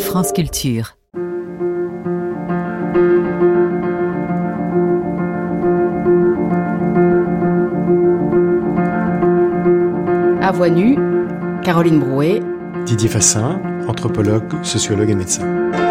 France Culture. À voix nue, Caroline Brouet. Didier Fassin, anthropologue, sociologue et médecin.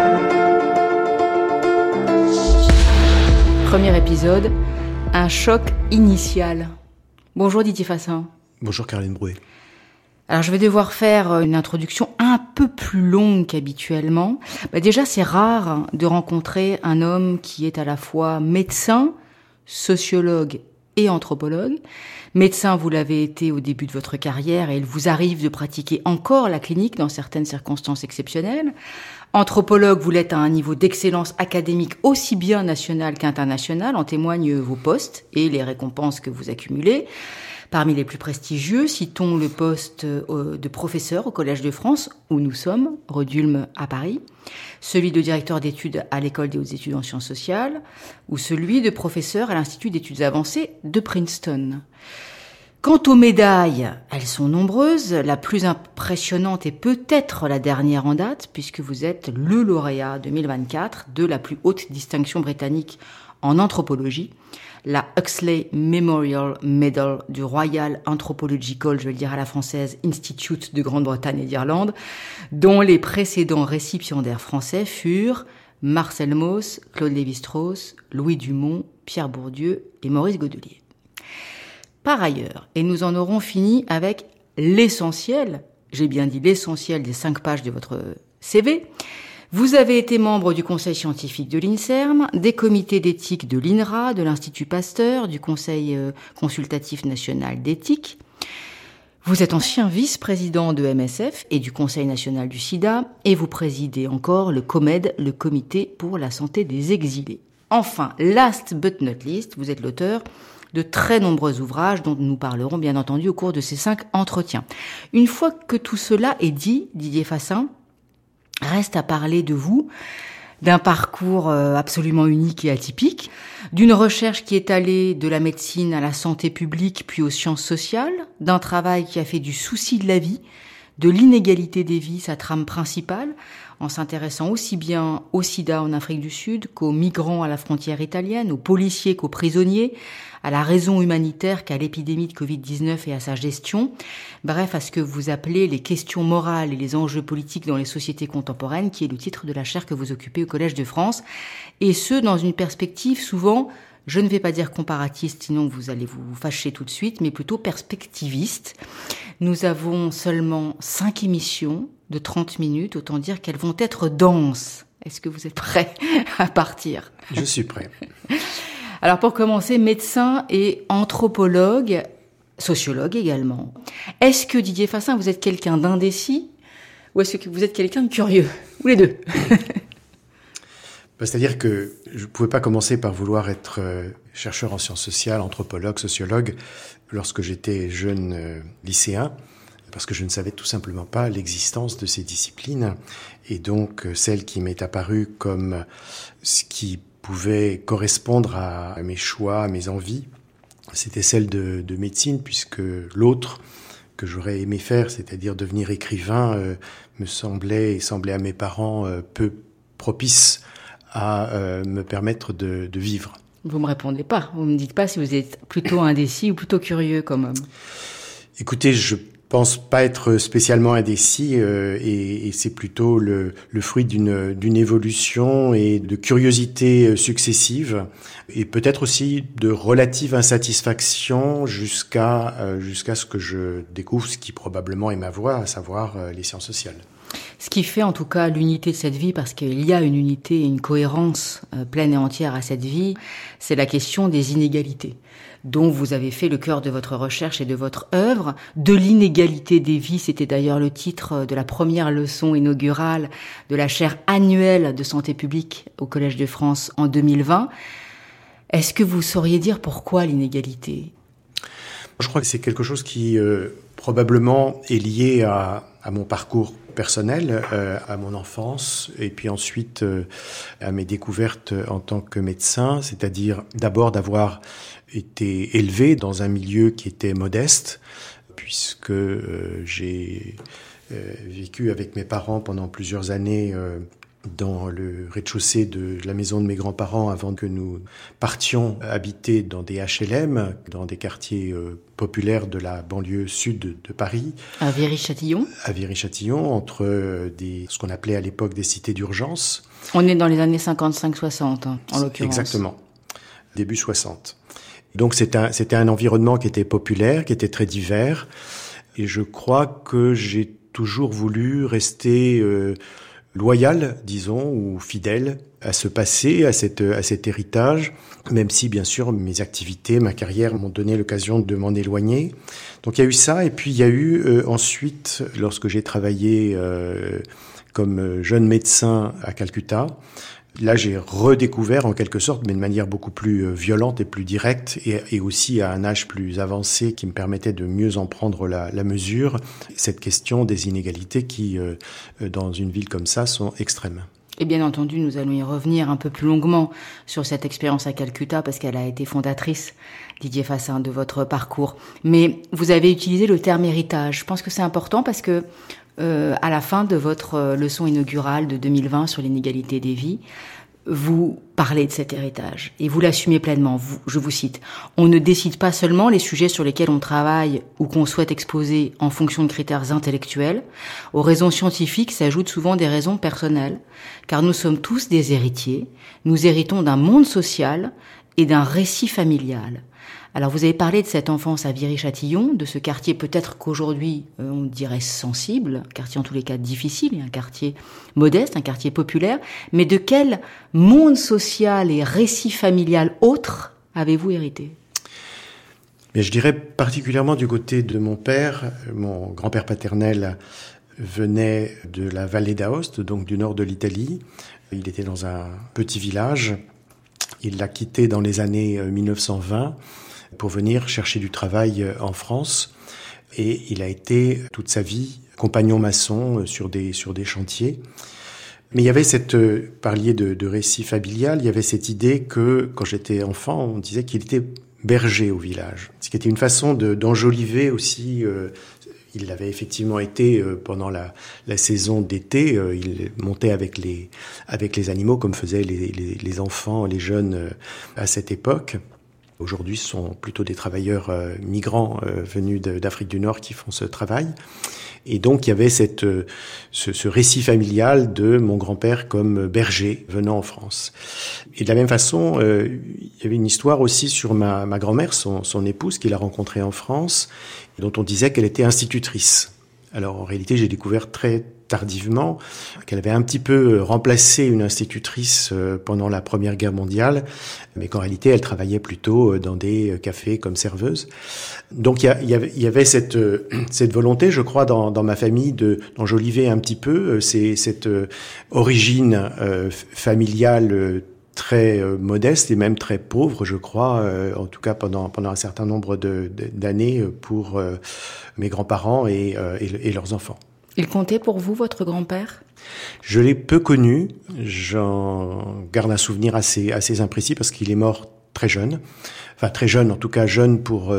Premier épisode, un choc initial. Bonjour Didier Fassin. Bonjour Caroline Brouet. Alors je vais devoir faire une introduction un peu plus longue qu'habituellement. Déjà c'est rare de rencontrer un homme qui est à la fois médecin, sociologue et anthropologue. Médecin, vous l'avez été au début de votre carrière et il vous arrive de pratiquer encore la clinique dans certaines circonstances exceptionnelles. Anthropologue, vous l'êtes à un niveau d'excellence académique aussi bien national qu'international, en témoignent vos postes et les récompenses que vous accumulez. Parmi les plus prestigieux, citons le poste de professeur au Collège de France, où nous sommes, rue d'Ulm à Paris, celui de directeur d'études à l'École des hautes études en sciences sociales, ou celui de professeur à l'Institut d'études avancées de Princeton. Quant aux médailles, elles sont nombreuses. La plus impressionnante est peut-être la dernière en date, puisque vous êtes le lauréat 2024 de la plus haute distinction britannique en anthropologie, la Huxley Memorial Medal du Royal Anthropological, je vais le dire à la française, Institute de Grande-Bretagne et d'Irlande, dont les précédents récipiendaires français furent Marcel Mauss, Claude Lévi-Strauss, Louis Dumont, Pierre Bourdieu et Maurice Godelier. Par ailleurs, et nous en aurons fini avec l'essentiel, j'ai bien dit l'essentiel des 5 pages de votre CV, vous avez été membre du conseil scientifique de l'INSERM, des comités d'éthique de l'INRA, de l'Institut Pasteur, du conseil consultatif national d'éthique. Vous êtes ancien vice-président de MSF et du conseil national du sida, et vous présidez encore le COMED, le comité pour la santé des exilés. Enfin, last but not least, vous êtes l'auteur de très nombreux ouvrages dont nous parlerons bien entendu au cours de ces 5 entretiens. Une fois que tout cela est dit, Didier Fassin, reste à parler de vous, d'un parcours absolument unique et atypique, d'une recherche qui est allée de la médecine à la santé publique puis aux sciences sociales, d'un travail qui a fait du souci de la vie, de l'inégalité des vies sa trame principale, en s'intéressant aussi bien au sida en Afrique du Sud qu'aux migrants à la frontière italienne, aux policiers qu'aux prisonniers, à la raison humanitaire qu'à l'épidémie de Covid-19 et à sa gestion, bref, à ce que vous appelez les questions morales et les enjeux politiques dans les sociétés contemporaines, qui est le titre de la chaire que vous occupez au Collège de France, et ce, dans une perspective souvent, je ne vais pas dire comparatiste, sinon vous allez vous fâcher tout de suite, mais plutôt perspectiviste. Nous avons seulement 5 émissions de 30 minutes, autant dire qu'elles vont être denses. Est-ce que vous êtes prêts à partir ? Je suis prêt. Alors pour commencer, médecin et anthropologue, sociologue également. Est-ce que Didier Fassin, vous êtes quelqu'un d'indécis ou est-ce que vous êtes quelqu'un de curieux ? Ou les deux ? C'est-à-dire que je ne pouvais pas commencer par vouloir être chercheur en sciences sociales, anthropologue, sociologue, lorsque j'étais jeune lycéen, parce que je ne savais tout simplement pas l'existence de ces disciplines. Et donc, celle qui m'est apparue comme ce qui pouvait correspondre à mes choix, à mes envies, c'était celle de médecine, puisque l'autre que j'aurais aimé faire, c'est-à-dire devenir écrivain, me semblait à mes parents peu propice à me permettre de vivre. Vous me répondez pas. Vous me dites pas si vous êtes plutôt indécis ou plutôt curieux comme homme. Écoutez, je pense pas être spécialement indécis et c'est plutôt le fruit d'une évolution et de curiosité successives et peut-être aussi de relative insatisfaction jusqu'à ce que je découvre ce qui probablement est ma voie, à savoir les sciences sociales. Ce qui fait en tout cas l'unité de cette vie, parce qu'il y a une unité et une cohérence pleine et entière à cette vie, c'est la question des inégalités, dont vous avez fait le cœur de votre recherche et de votre œuvre. De l'inégalité des vies, c'était d'ailleurs le titre de la première leçon inaugurale de la chaire annuelle de santé publique au Collège de France en 2020. Est-ce que vous sauriez dire pourquoi l'inégalité ? Je crois que c'est quelque chose qui probablement est lié à mon parcours personnel, à mon enfance, et puis ensuite à mes découvertes en tant que médecin, c'est-à-dire d'abord d'avoir été élevé dans un milieu qui était modeste, puisque j'ai vécu avec mes parents pendant plusieurs années dans le rez-de-chaussée de la maison de mes grands-parents avant que nous partions habiter dans des HLM, dans des quartiers populaires de la banlieue sud de Paris. À Viry-Châtillon. À Viry-Châtillon, entre ce qu'on appelait à l'époque des cités d'urgence. On est dans les années 55-60, en l'occurrence. Exactement, début 60. Donc c'était un environnement qui était populaire, qui était très divers. Et je crois que j'ai toujours voulu rester loyal, disons, ou fidèle à ce passé, à cet héritage, même si, bien sûr, mes activités, ma carrière m'ont donné l'occasion de m'en éloigner. Donc il y a eu ça, et puis il y a eu ensuite, lorsque j'ai travaillé comme jeune médecin à Calcutta, là, j'ai redécouvert, en quelque sorte, mais de manière beaucoup plus violente et plus directe, et aussi à un âge plus avancé qui me permettait de mieux en prendre la mesure, cette question des inégalités qui, dans une ville comme ça, sont extrêmes. Et bien entendu, nous allons y revenir un peu plus longuement sur cette expérience à Calcutta, parce qu'elle a été fondatrice, Didier Fassin, de votre parcours. Mais vous avez utilisé le terme héritage. Je pense que c'est important parce que à la fin de votre leçon inaugurale de 2020 sur l'inégalité des vies, vous parlez de cet héritage et vous l'assumez pleinement. Je vous cite, « On ne décide pas seulement les sujets sur lesquels on travaille ou qu'on souhaite exposer en fonction de critères intellectuels. Aux raisons scientifiques s'ajoutent souvent des raisons personnelles, car nous sommes tous des héritiers. Nous héritons d'un monde social et d'un récit familial. » Alors vous avez parlé de cette enfance à Viry-Châtillon, de ce quartier peut-être qu'aujourd'hui on dirait sensible, un quartier en tous les cas difficile, un quartier modeste, un quartier populaire, mais de quel monde social et récit familial autre avez-vous hérité ? Mais je dirais particulièrement du côté de mon père. Mon grand-père paternel venait de la vallée d'Aoste, donc du nord de l'Italie. Il était dans un petit village. Il l'a quitté dans les années 1920 pour venir chercher du travail en France. Et il a été toute sa vie compagnon maçon sur des chantiers. Mais il y avait parliez de récit familial, il y avait cette idée que, quand j'étais enfant, on disait qu'il était berger au village. Ce qui était une façon d'enjoliver aussi. Il l'avait effectivement été pendant la saison d'été. Il montait avec les animaux comme faisaient les enfants, les jeunes à cette époque. Aujourd'hui, ce sont plutôt des travailleurs migrants venus d'Afrique du Nord qui font ce travail. Et donc, il y avait ce récit familial de mon grand-père comme berger venant en France. Et de la même façon, il y avait une histoire aussi sur ma grand-mère, son épouse, qu'il a rencontrée en France, dont on disait qu'elle était institutrice. Alors, en réalité, j'ai découvert très tardivement qu'elle avait un petit peu remplacé une institutrice pendant la Première Guerre mondiale, mais qu'en réalité, elle travaillait plutôt dans des cafés comme serveuse. Donc, il y avait cette volonté, je crois, dans ma famille d'enjoliver un petit peu cette origine familiale très modeste et même très pauvre, je crois, en tout cas pendant un certain nombre d'années pour mes grands-parents et leurs enfants. Il comptait pour vous, votre grand-père ? Je l'ai peu connu. J'en garde un souvenir assez imprécis parce qu'il est mort très jeune. Enfin, très jeune, en tout cas jeune pour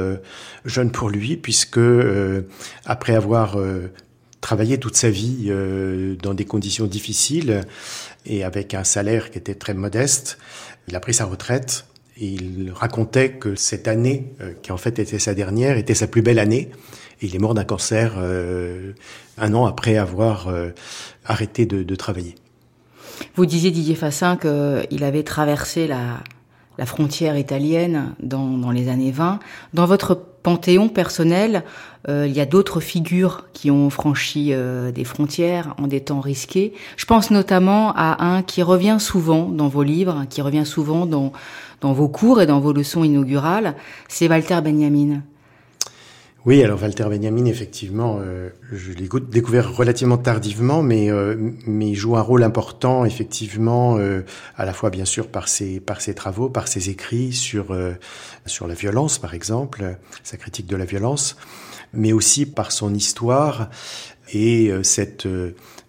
lui, puisque après avoir travaillé toute sa vie dans des conditions difficiles et avec un salaire qui était très modeste, il a pris sa retraite. Et il racontait que cette année, qui en fait était sa dernière, était sa plus belle année. Et il est mort d'un cancer 1 an après avoir arrêté de travailler. Vous disiez, Didier Fassin, qu'il avait traversé la frontière italienne dans les années 20. Dans votre panthéon personnel, il y a d'autres figures qui ont franchi des frontières en des temps risqués. Je pense notamment à un qui revient souvent dans vos livres, qui revient souvent dans vos cours et dans vos leçons inaugurales, c'est Walter Benjamin. Oui, alors Walter Benjamin, effectivement, je l'ai découvert relativement tardivement, mais il joue un rôle important, effectivement, à la fois bien sûr par ses travaux, par ses écrits sur la violence, par exemple, sa critique de la violence, mais aussi par son histoire et cette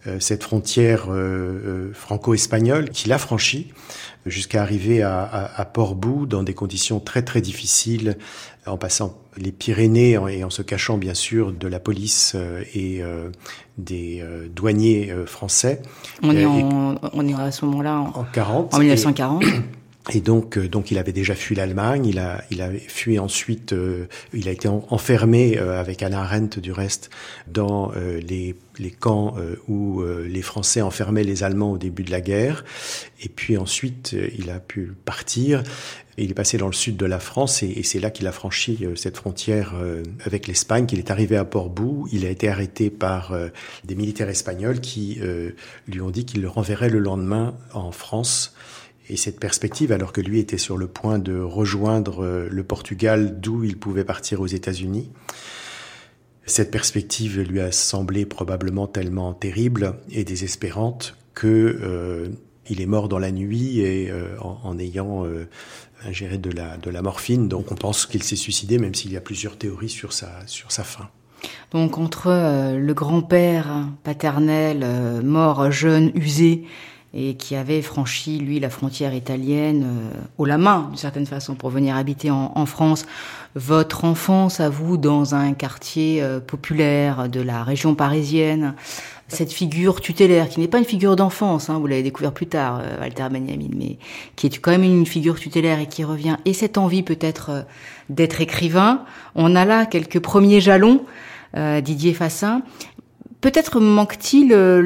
cette frontière franco-espagnole, qu'il a franchie jusqu'à arriver à Portbou dans des conditions très très difficiles, en passant les Pyrénées et en se cachant bien sûr de la police et des douaniers français. On est à ce moment-là en 1940. Et donc il avait déjà fui l'Allemagne, il a fui ensuite, il a été enfermé avec Hannah Arendt du reste dans les camps où les Français enfermaient les Allemands au début de la guerre. Et puis ensuite il a pu partir. Il est passé dans le sud de la France et c'est là qu'il a franchi cette frontière avec l'Espagne, qu'il est arrivé à Portbou. Il a été arrêté par des militaires espagnols qui lui ont dit qu'ils le renverraient le lendemain en France. Et cette perspective, alors que lui était sur le point de rejoindre le Portugal, d'où il pouvait partir aux États-Unis, cette perspective lui a semblé probablement tellement terrible et désespérante que il est mort dans la nuit et en ayant ingéré de la morphine. Donc on pense qu'il s'est suicidé, même s'il y a plusieurs théories sur sa fin. Donc entre le grand-père paternel mort jeune, usé, et qui avait franchi, lui, la frontière italienne haut la main, d'une certaine façon, pour venir habiter en France. Votre enfance à vous, dans un quartier populaire de la région parisienne, cette figure tutélaire, qui n'est pas une figure d'enfance, vous l'avez découvert plus tard, Walter Benjamin, mais qui est quand même une figure tutélaire et qui revient, et cette envie peut-être d'être écrivain. On a là quelques premiers jalons, Didier Fassin. Peut-être manque-t-il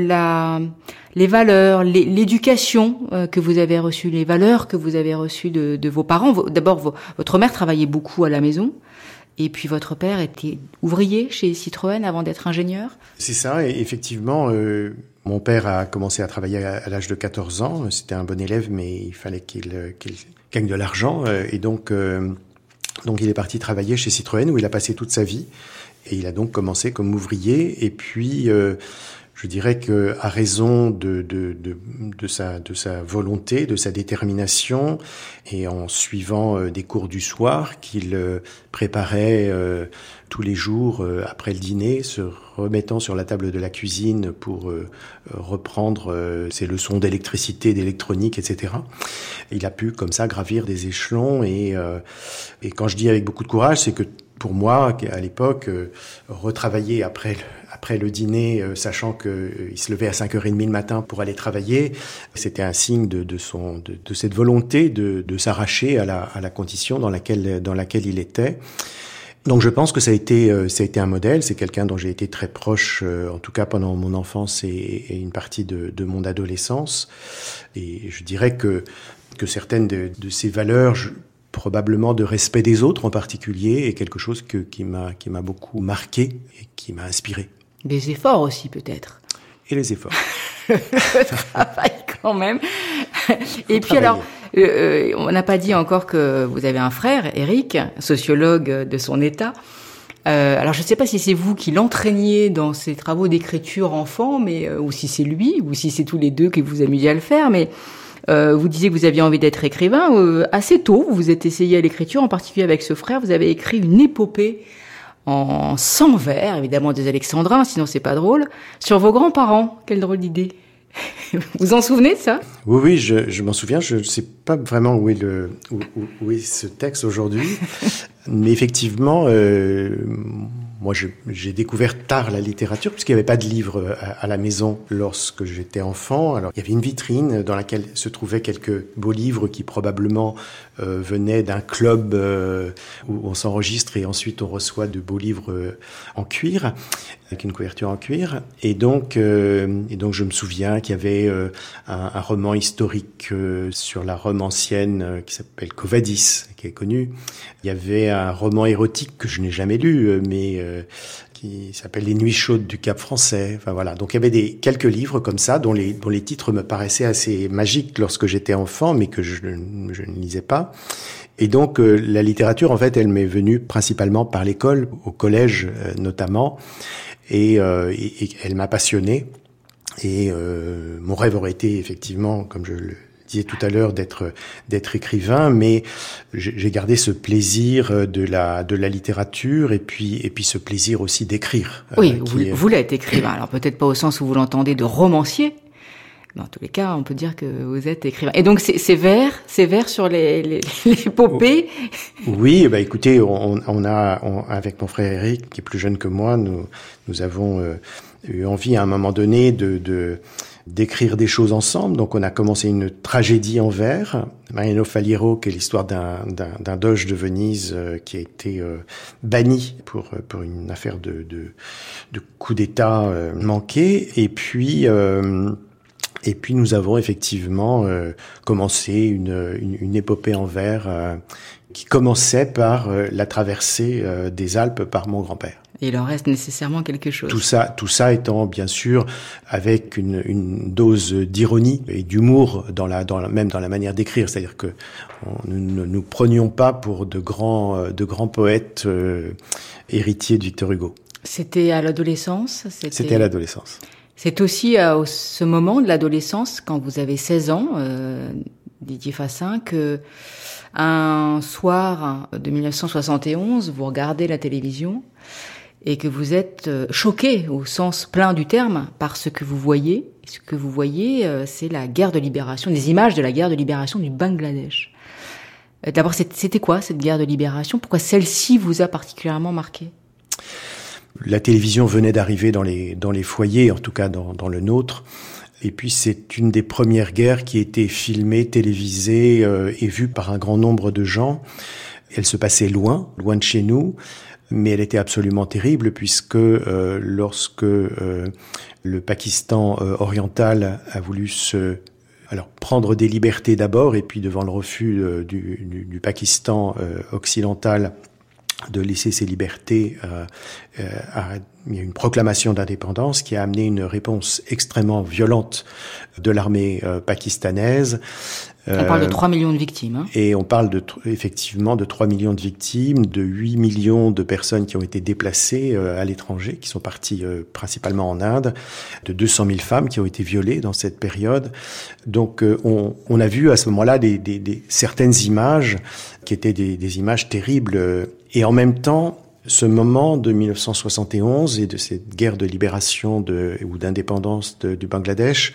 les valeurs, l'éducation que vous avez reçue, les valeurs que vous avez reçues de vos parents. D'abord, votre mère travaillait beaucoup à la maison, et puis votre père était ouvrier chez Citroën avant d'être ingénieur. C'est ça, et effectivement, mon père a commencé à travailler à l'âge de 14 ans. C'était un bon élève, mais il fallait qu'il gagne de l'argent, et donc il est parti travailler chez Citroën, où il a passé toute sa vie. Et il a donc commencé comme ouvrier, et puis je dirais que à raison de sa volonté, de sa détermination, et en suivant des cours du soir qu'il préparait tous les jours après le dîner, se remettant sur la table de la cuisine pour reprendre ses leçons d'électricité, d'électronique, etc. Il a pu comme ça gravir des échelons, et quand je dis avec beaucoup de courage, c'est que pour moi, à l'époque, retravailler après le dîner, sachant qu'il se levait à 5h30 le matin pour aller travailler, c'était un signe de cette volonté de s'arracher à la condition dans laquelle il était. Donc je pense que ça a été un modèle. C'est quelqu'un dont j'ai été très proche, en tout cas pendant mon enfance et une partie de mon adolescence. Et je dirais que certaines de ces valeurs, probablement de respect des autres en particulier, est quelque chose qui m'a beaucoup marqué et qui m'a inspiré. Des efforts aussi peut-être. Et les efforts. Le travail quand même. Et puis alors, on n'a pas dit encore que vous avez un frère, Éric, sociologue de son état. Alors je ne sais pas si c'est vous qui l'entraîniez dans ses travaux d'écriture enfant, ou si c'est lui, ou si c'est tous les deux qui vous amusiez à le faire, mais vous disiez que vous aviez envie d'être écrivain. Assez tôt, vous vous êtes essayé à l'écriture, en particulier avec ce frère. Vous avez écrit une épopée en 100 vers, évidemment des alexandrins, sinon c'est pas drôle, sur vos grands-parents. Quelle drôle d'idée. Vous vous en souvenez de ça ? Oui, je m'en souviens. Je ne sais pas vraiment où est ce texte aujourd'hui. Mais effectivement, moi j'ai découvert tard la littérature, puisqu'il n'y avait pas de livre à la maison lorsque j'étais enfant. Alors il y avait une vitrine dans laquelle se trouvaient quelques beaux livres qui probablement venaient d'un club où on s'enregistre et ensuite on reçoit de beaux livres en cuir, avec une couverture en cuir. Et donc je me souviens qu'il y avait un roman historique sur la Rome ancienne qui s'appelle Quo Vadis, qui est connu. Il y avait un roman érotique que je n'ai jamais lu, mais qui s'appelle Les Nuits chaudes du Cap français. Enfin voilà. Donc il y avait quelques livres comme ça dont les titres me paraissaient assez magiques lorsque j'étais enfant, mais que je ne lisais pas. Et donc la littérature, en fait, elle m'est venue principalement par l'école, au collège notamment, et elle m'a passionné. Et mon rêve aurait été effectivement, comme je le disais tout à l'heure d'être écrivain, mais j'ai gardé ce plaisir de la littérature et puis ce plaisir aussi d'écrire. Oui, vous l'êtes écrivain. Alors peut-être pas au sens où vous l'entendez de romancier. Dans tous les cas, on peut dire que vous êtes écrivain. Et donc, ces vers sur l'épopée. Oui, écoutez, on a, avec mon frère Eric, qui est plus jeune que moi, nous avons eu envie à un moment donné d'écrire des choses ensemble. Donc, on a commencé une tragédie en vers, Mariano Faliero, qui est l'histoire d'un doge de Venise qui a été banni pour une affaire de coup d'État manqué. Et puis nous avons effectivement commencé une épopée en vers qui commençait par la traversée des Alpes par mon grand-père. Et il en reste nécessairement quelque chose. Tout ça étant bien sûr avec une dose d'ironie et d'humour même dans la manière d'écrire, c'est-à-dire que nous ne nous prenions pas pour de grands poètes héritiers de Victor Hugo. C'était à l'adolescence. C'était à l'adolescence. C'est aussi à ce moment de l'adolescence, quand vous avez 16 ans, Didier Fassin, que un soir de 1971, vous regardez la télévision et que vous êtes choqué au sens plein du terme par ce que vous voyez. Et ce que vous voyez, c'est la guerre de libération, des images de la guerre de libération du Bangladesh. D'abord, c'était quoi cette guerre de libération? Pourquoi celle-ci vous a particulièrement marqué? La télévision venait d'arriver dans les foyers, en tout cas dans le nôtre. Et puis c'est une des premières guerres qui a été filmée, télévisée et vue par un grand nombre de gens. Elle se passait loin de chez nous, mais elle était absolument terrible puisque lorsque le Pakistan oriental a voulu prendre des libertés d'abord et puis devant le refus du Pakistan occidental de laisser ses libertés, il y a une proclamation d'indépendance qui a amené une réponse extrêmement violente de l'armée pakistanaise. On parle de 3 millions de victimes. Hein. Et on parle effectivement de 3 millions de victimes, de 8 millions de personnes qui ont été déplacées à l'étranger, qui sont parties principalement en Inde, de 200 000 femmes qui ont été violées dans cette période. Donc on a vu à ce moment-là certaines images qui étaient des images terribles. Et en même temps, ce moment de 1971 et de cette guerre de libération ou d'indépendance du Bangladesh,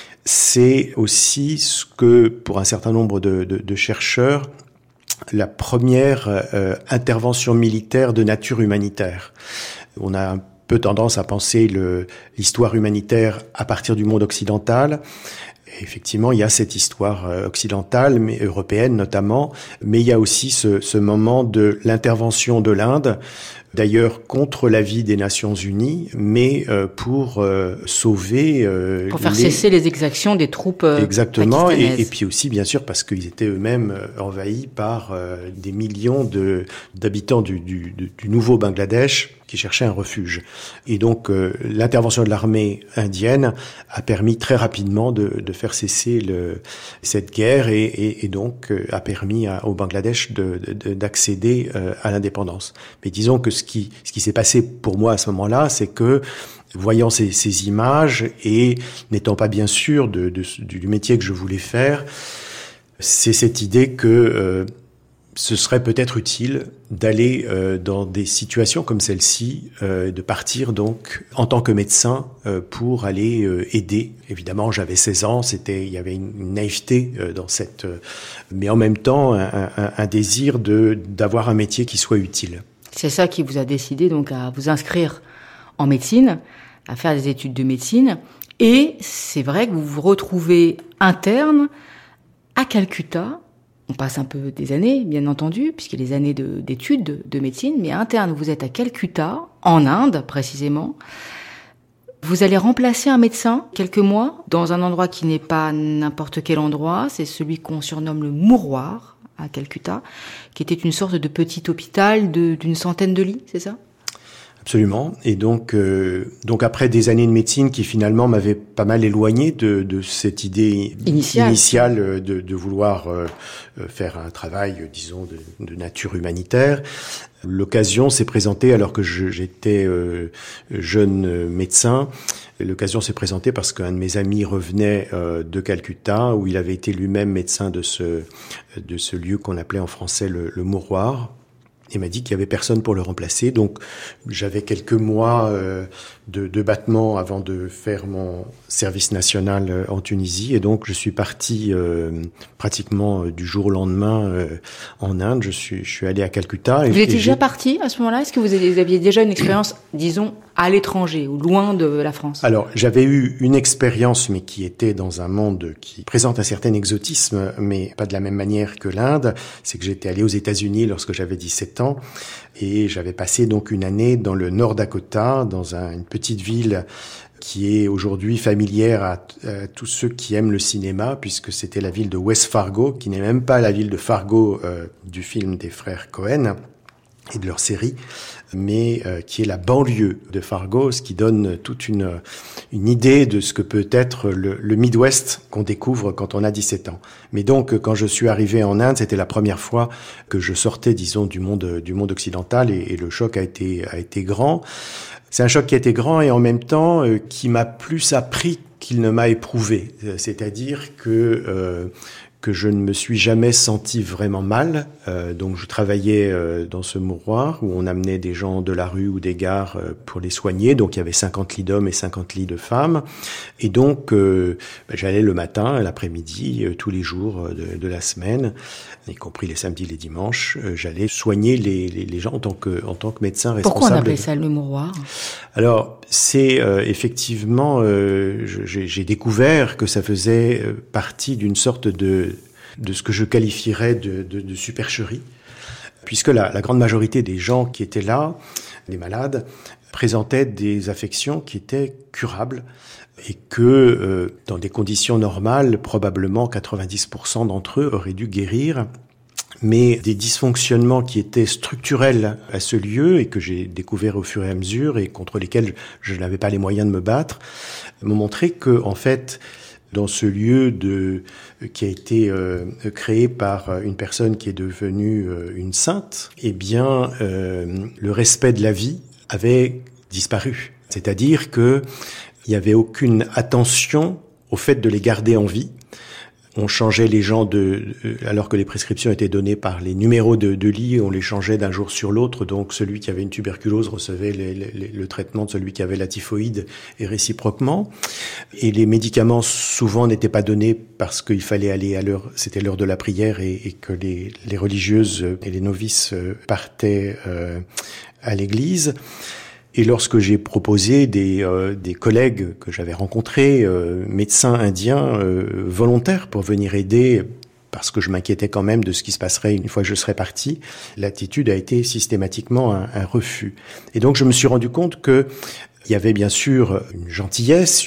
c'est aussi ce que, pour un certain nombre de chercheurs, la première intervention militaire de nature humanitaire. On a un peu tendance à penser l'histoire humanitaire à partir du monde occidental. Et effectivement, il y a cette histoire occidentale, mais européenne notamment, mais il y a aussi ce moment de l'intervention de l'Inde, d'ailleurs contre l'avis des Nations Unies, mais pour sauver... pour faire cesser les exactions des troupes exactement, pakistanaises. Et puis aussi, bien sûr, parce qu'ils étaient eux-mêmes envahis par des millions d'habitants du nouveau Bangladesh qui cherchaient un refuge. Et donc, l'intervention de l'armée indienne a permis très rapidement de faire cesser cette guerre et donc a permis au Bangladesh d'accéder à l'indépendance. Mais disons que ce qui s'est passé pour moi à ce moment-là, c'est que voyant ces images et n'étant pas bien sûr du métier que je voulais faire, c'est cette idée que ce serait peut-être utile d'aller dans des situations comme celle-ci, de partir donc en tant que médecin pour aller aider. Évidemment, j'avais 16 ans, il y avait une naïveté dans mais en même temps un désir d'avoir un métier qui soit utile. C'est ça qui vous a décidé donc à vous inscrire en médecine, à faire des études de médecine. Et c'est vrai que vous vous retrouvez interne à Calcutta. On passe un peu des années, bien entendu, puisqu'il y a les années d'études de médecine, mais interne, vous êtes à Calcutta, en Inde précisément. Vous allez remplacer un médecin quelques mois dans un endroit qui n'est pas n'importe quel endroit, c'est celui qu'on surnomme le Mouroir à Calcutta, qui était une sorte de petit hôpital d'une centaine de lits, c'est ça ? Absolument. Et donc après des années de médecine qui finalement m'avaient pas mal éloigné de cette idée initiale de vouloir faire un travail, disons, de nature humanitaire, l'occasion s'est présentée alors que j'étais jeune médecin. L'occasion s'est présentée parce qu'un de mes amis revenait de Calcutta, où il avait été lui-même médecin de ce lieu qu'on appelait en français le mouroir. Il m'a dit qu'il y avait personne pour le remplacer. Donc, j'avais quelques mois de battement avant de faire mon service national en Tunisie. Et donc, je suis parti pratiquement du jour au lendemain en Inde. Je suis allé à Calcutta. Vous étiez déjà parti à ce moment-là? Est-ce que vous aviez déjà une expérience, disons, à l'étranger ou loin de la France? Alors, j'avais eu une expérience, mais qui était dans un monde qui présente un certain exotisme, mais pas de la même manière que l'Inde. C'est que j'étais allé aux États-Unis lorsque j'avais 17 ans et j'avais passé donc une année dans le Nord Dakota, dans une petite ville qui est aujourd'hui familière à tous ceux qui aiment le cinéma, puisque c'était la ville de West Fargo, qui n'est même pas la ville de Fargo du film des frères Cohen et de leur série, mais qui est la banlieue de Fargo, ce qui donne toute une idée de ce que peut être le Midwest qu'on découvre quand on a 17 ans. Mais donc, quand je suis arrivé en Inde, c'était la première fois que je sortais, disons, du monde occidental, et le choc a été grand. C'est un choc qui a été grand et en même temps qui m'a plus appris qu'il ne m'a éprouvé. C'est-à-dire que je ne me suis jamais senti vraiment mal. Donc je travaillais dans ce mouroir où on amenait des gens de la rue ou des gares pour les soigner. Donc il y avait 50 lits d'hommes et 50 lits de femmes. Et donc j'allais le matin, l'après-midi, tous les jours de la semaine, y compris les samedis, les dimanches. J'allais soigner les gens en tant que médecin responsable. Pourquoi on appelait ça le mouroir? Alors c'est effectivement, j'ai découvert que ça faisait partie d'une sorte de ce que je qualifierais de supercherie, puisque la grande majorité des gens qui étaient là, les malades, présentaient des affections qui étaient curables et que dans des conditions normales, probablement 90% d'entre eux auraient dû guérir. Mais des dysfonctionnements qui étaient structurels à ce lieu et que j'ai découvert au fur et à mesure et contre lesquels je n'avais pas les moyens de me battre, m'ont montré que, en fait, dans ce lieu qui a été créé par une personne qui est devenue une sainte, eh bien, le respect de la vie avait disparu. C'est-à-dire que il n'y avait aucune attention au fait de les garder en vie. On changeait les gens alors que les prescriptions étaient données par les numéros de lit, on les changeait d'un jour sur l'autre. Donc celui qui avait une tuberculose recevait le traitement de celui qui avait la typhoïde et réciproquement. Et les médicaments souvent n'étaient pas donnés parce qu'il fallait aller c'était l'heure de la prière et que les religieuses et les novices partaient à l'église. Et lorsque j'ai proposé des collègues que j'avais rencontrés, médecins indiens volontaires pour venir aider, parce que je m'inquiétais quand même de ce qui se passerait une fois que je serais parti, l'attitude a été systématiquement un refus. Et donc je me suis rendu compte que il y avait bien sûr une gentillesse,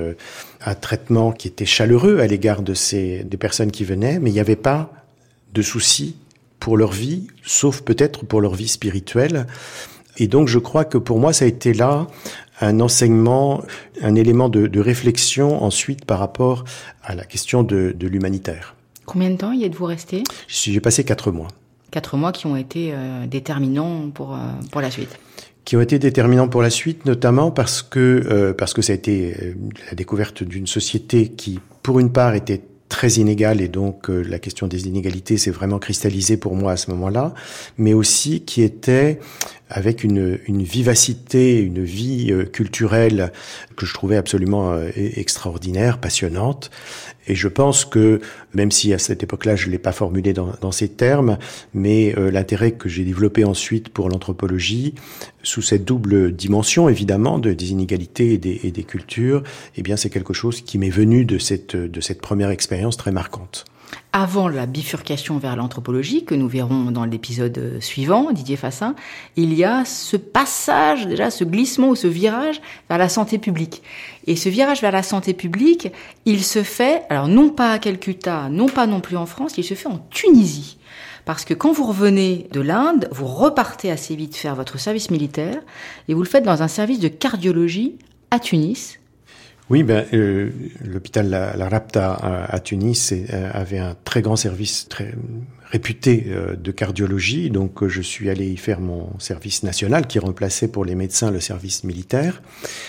un traitement qui était chaleureux à l'égard des personnes qui venaient, mais il n'y avait pas de souci pour leur vie, sauf peut-être pour leur vie spirituelle. Et donc, je crois que pour moi, ça a été là un enseignement, un élément de réflexion ensuite par rapport à la question de l'humanitaire. Combien de temps y êtes-vous resté? J'ai passé 4 mois. 4 mois qui ont été déterminants pour la suite. Qui ont été déterminants pour la suite, notamment parce que ça a été la découverte d'une société qui, pour une part, était très inégale, et donc la question des inégalités s'est vraiment cristallisée pour moi à ce moment-là, mais aussi qui était avec une vivacité, une vie culturelle que je trouvais absolument extraordinaire, passionnante. Et je pense que, même si à cette époque-là je l'ai pas formulé dans ces termes, mais l'intérêt que j'ai développé ensuite pour l'anthropologie, sous cette double dimension évidemment des inégalités et des cultures, eh bien c'est quelque chose qui m'est venu de cette première expérience très marquante. Avant la bifurcation vers l'anthropologie, que nous verrons dans l'épisode suivant, Didier Fassin, il y a ce passage, déjà ce glissement ou ce virage vers la santé publique. Et ce virage vers la santé publique, il se fait, alors non pas à Calcutta, non pas non plus en France, il se fait en Tunisie. parce que quand vous revenez de l'Inde, vous repartez assez vite faire votre service militaire et vous le faites dans un service de cardiologie à Tunis. Oui, l'hôpital La Rabta à Tunis avait un très grand service, très réputé de cardiologie. Donc, je suis allé y faire mon service national qui remplaçait pour les médecins le service militaire.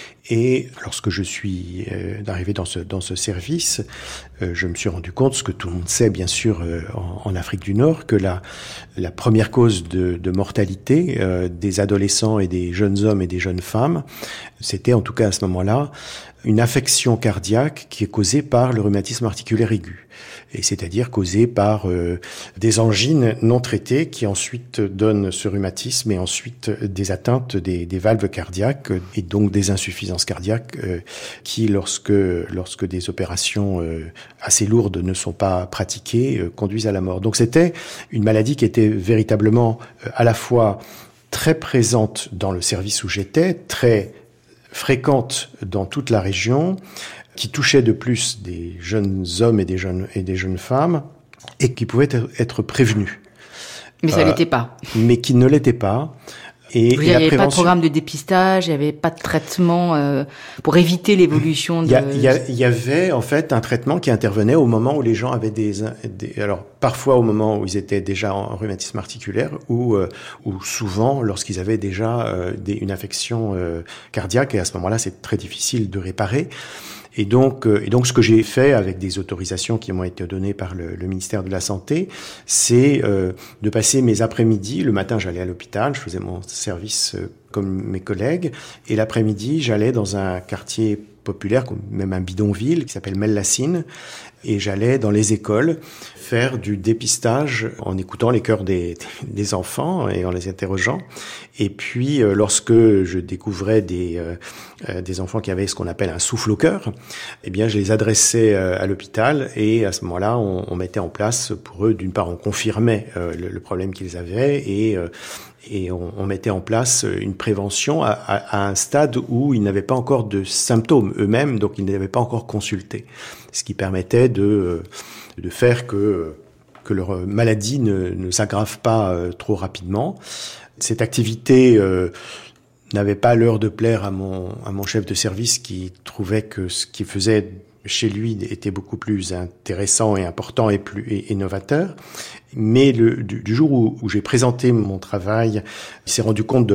Et lorsque je suis arrivé dans ce service, je me suis rendu compte, ce que tout le monde sait bien sûr en Afrique du Nord, que la première cause de mortalité des adolescents et des jeunes hommes et des jeunes femmes, c'était en tout cas à ce moment-là, une affection cardiaque qui est causée par le rhumatisme articulaire aigu, et c'est-à-dire causée par des angines non traitées qui ensuite donnent ce rhumatisme et ensuite des atteintes des valves cardiaques et donc des insuffisances cardiaques qui, lorsque des opérations assez lourdes ne sont pas pratiquées, conduisent à la mort. Donc c'était une maladie qui était véritablement à la fois très présente dans le service où j'étais, très fréquente dans toute la région, qui touchait de plus des jeunes hommes et des jeunes femmes, et qui pouvait être prévenue. Mais ça l'était pas. Mais qui ne l'était pas. Et il n'y avait pas de programme de dépistage, il n'y avait pas de traitement pour éviter l'évolution de... Il y avait en fait un traitement qui intervenait au moment où les gens avaient alors parfois au moment où ils étaient déjà en rhumatisme articulaire ou souvent lorsqu'ils avaient déjà une affection cardiaque, et à ce moment-là c'est très difficile de réparer. Et donc, ce que j'ai fait avec des autorisations qui m'ont été données par le ministère de la Santé, c'est de passer mes après-midi. Le matin, j'allais à l'hôpital, je faisais mon service comme mes collègues, et l'après-midi, j'allais dans un quartier populaire, même un bidonville, qui s'appelle Mellassine, et j'allais dans les écoles faire du dépistage en écoutant les chœurs des enfants et en les interrogeant. Et puis, lorsque je découvrais des enfants qui avaient ce qu'on appelle un souffle au cœur, eh bien, je les adressais à l'hôpital, et à ce moment-là, on mettait en place pour eux, d'une part, on confirmait le problème qu'ils avaient, et on mettait en place une prévention à un stade où ils n'avaient pas encore de symptômes eux-mêmes, donc ils n'avaient pas encore consulté. Ce qui permettait de faire que leur maladie ne s'aggrave pas trop rapidement. Cette activité n'avait pas l'heure de plaire à mon chef de service, qui trouvait que ce qu'il faisait chez lui était beaucoup plus intéressant et important et plus novateur. Mais du jour où j'ai présenté mon travail, il s'est rendu compte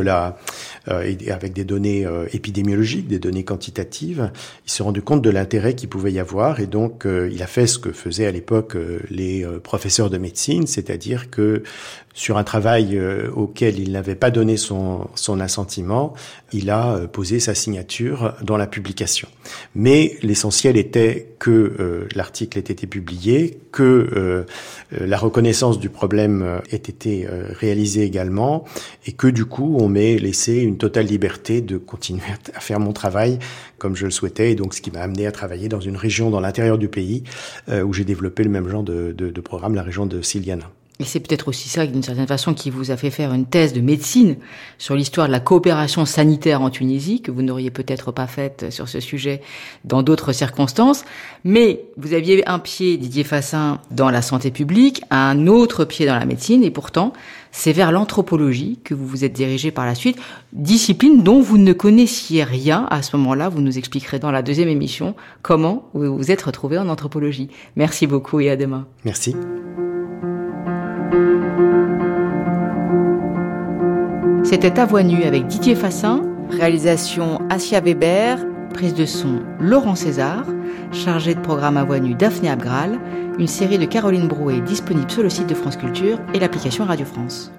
avec des données épidémiologiques, des données quantitatives, il s'est rendu compte de l'intérêt qu'il pouvait y avoir, et donc il a fait ce que faisaient à l'époque les professeurs de médecine, c'est-à-dire que sur un travail auquel il n'avait pas donné son assentiment, il a posé sa signature dans la publication. Mais l'essentiel était que l'article ait été publié, que la reconnaissance du problème ait été réalisée également, et que du coup on m'ait laissé une totale liberté de continuer à faire mon travail comme je le souhaitais, et donc ce qui m'a amené à travailler dans une région dans l'intérieur du pays où j'ai développé le même genre de programme, la région de Siliana. Et c'est peut-être aussi ça, d'une certaine façon, qui vous a fait faire une thèse de médecine sur l'histoire de la coopération sanitaire en Tunisie, que vous n'auriez peut-être pas faite sur ce sujet dans d'autres circonstances. Mais vous aviez un pied, Didier Fassin, dans la santé publique, un autre pied dans la médecine, et pourtant, c'est vers l'anthropologie que vous vous êtes dirigé par la suite, discipline dont vous ne connaissiez rien à ce moment-là. Vous nous expliquerez dans la deuxième émission comment vous vous êtes retrouvé en anthropologie. Merci beaucoup et à demain. Merci. C'était À Voix nue avec Didier Fassin, réalisation Assia Weber, prise de son Laurent César, chargé de programme À Voix nue Daphné Abgral, une série de Caroline Brouet disponible sur le site de France Culture et l'application Radio France.